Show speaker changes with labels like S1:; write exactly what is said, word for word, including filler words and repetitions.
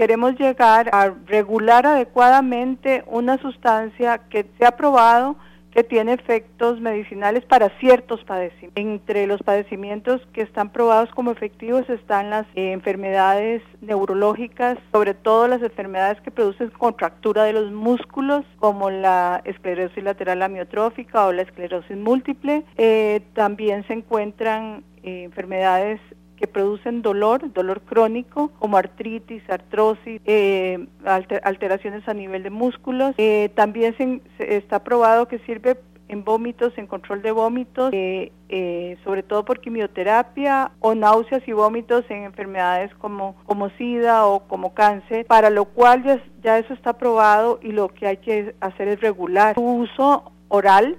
S1: queremos llegar a regular adecuadamente una sustancia que se ha probado que tiene efectos medicinales para ciertos padecimientos. Entre los padecimientos que están probados como efectivos están las eh, enfermedades neurológicas, sobre todo las enfermedades que producen contractura de los músculos, como la esclerosis lateral amiotrófica o la esclerosis múltiple. Eh, también se encuentran eh, enfermedades que producen dolor, dolor crónico, como artritis, artrosis, eh, alter, alteraciones a nivel de músculos. Eh, también se, se está probado que sirve en vómitos, en control de vómitos, eh, eh, sobre todo por quimioterapia o náuseas y vómitos en enfermedades como, como SIDA o como cáncer, para lo cual ya, ya eso está probado y lo que hay que hacer es regular su uso oral